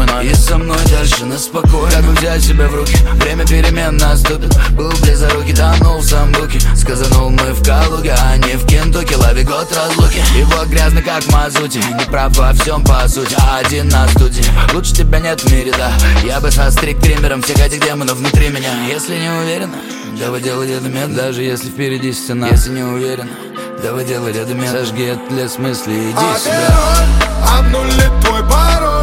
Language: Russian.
мой номер. И со мной дальше на спокойно. Как бы взять себя в руки, время перемен наступит. Был близоруки, тонул в самбуке. Сказанул мы в Калуге, а не в Кентукки. Лови год разлуки, его грязно как в мазуте. Не прав во всем по сути, один на студии. Лучше тебя нет в мире, да. Я бы со стрик-триммером всех этих демонов внутри меня. Если не уверена, давай делай это медленно. Даже если впереди стена. Если не уверена, давай делай это медленно. Сожги этот лес мыслей, иди сюда. Обнулит твой пароль.